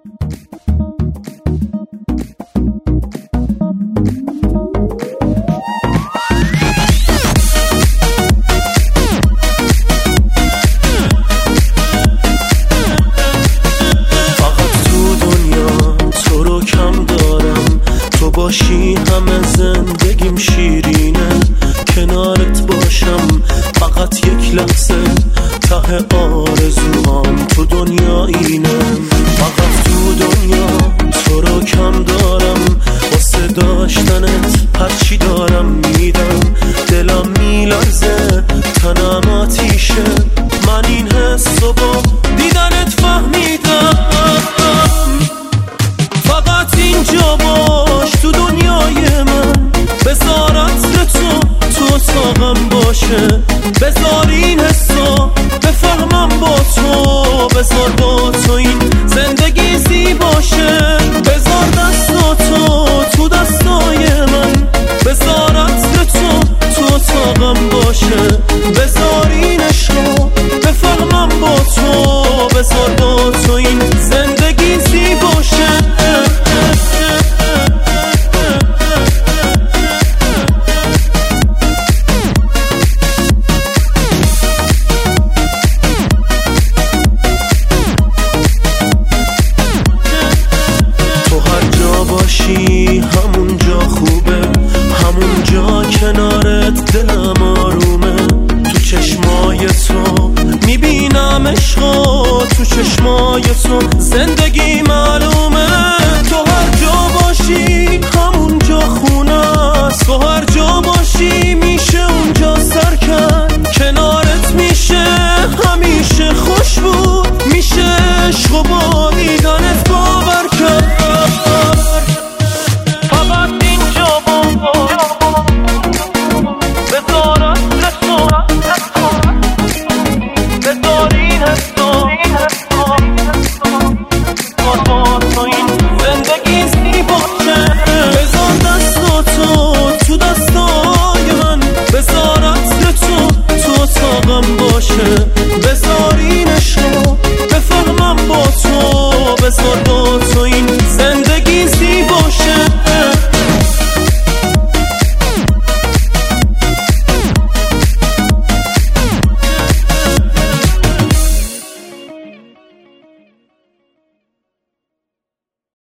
باشی همه زندگیم شیرینه، کنارت باشم فقط یک لحظه، ته آرزوام تو دنیا اینه. فقط تو دنیا تو رو کم دارم، واسه داشتنت هرچی دارم میدم. دلم میلرزه تنم آتیشه، من این حسو با دیدنت فهمیدم. فقط اینجا باش تو دنیای من، بذار عطر تو اتاقم باشه، بذار این حسا بفهمم با تو، بذار با تو این زندگی زیباشه، بذار دستاتو تو دستای من، بذار عطر تو اتاقم باشه، بذار این عشقا بفهمم با تو، بذار با تو این زندگی زیباشه. همونجا خوبه، همونجا کنارت دلم آرومه. تو چشمای تو میبینم عشقا، تو چشمای تو زنده